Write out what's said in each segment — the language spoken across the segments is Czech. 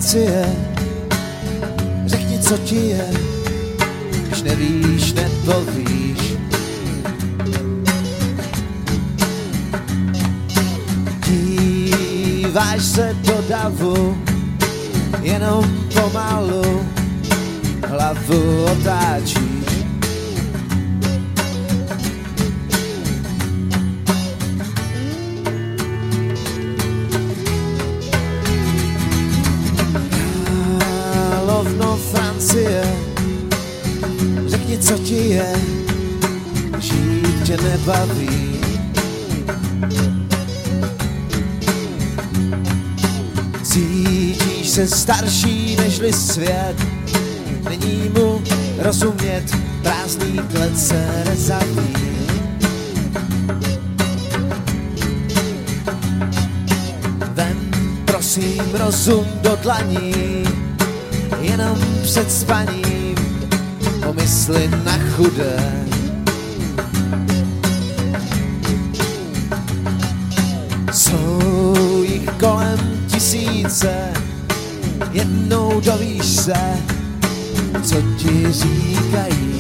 Francie, řekni, co ti je, když nevíš, nepovíš. Díváš se do davu, jenom pomalu hlavu otáčíš. Královno Francie, řekni, co ti je, žít tě nebaví. Cítíš se starší nežli svět, není mu rozumět, prázdný klece nezaví. Vem prosím rozum do dlaní, jenom před spaním pomysli na chudé. Jsou jich kolem tisíce, jednou dovíš se, co ti říkají.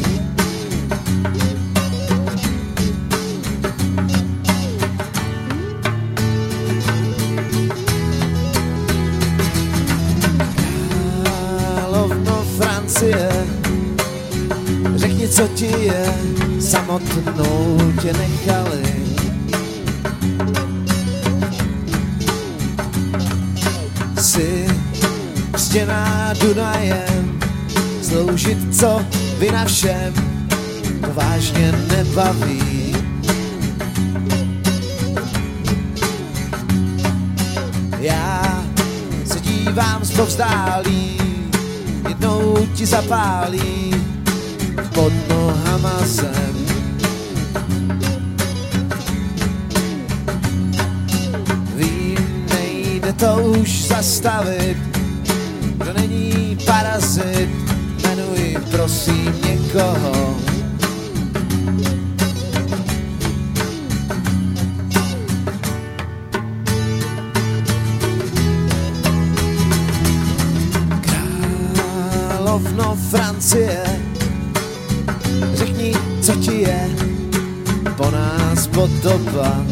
Královno Francie, řekni, co ti je, samotnou tě nechali. Jsi křtěná Dunajem, sloužit co vina všem, to vážně nebaví. Já se dívám zpovzdálí, jednou ti zapálí pod nohama zem. Vím, nejde to už zastavit, kdo není parazit, jmenuj prosím někoho. Královno Francie, řekni, co ti je, po nás potopa.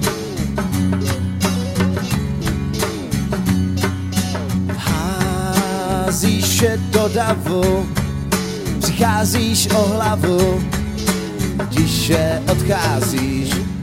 Házíš je do davu, přicházíš o hlavu, když je odcházíš.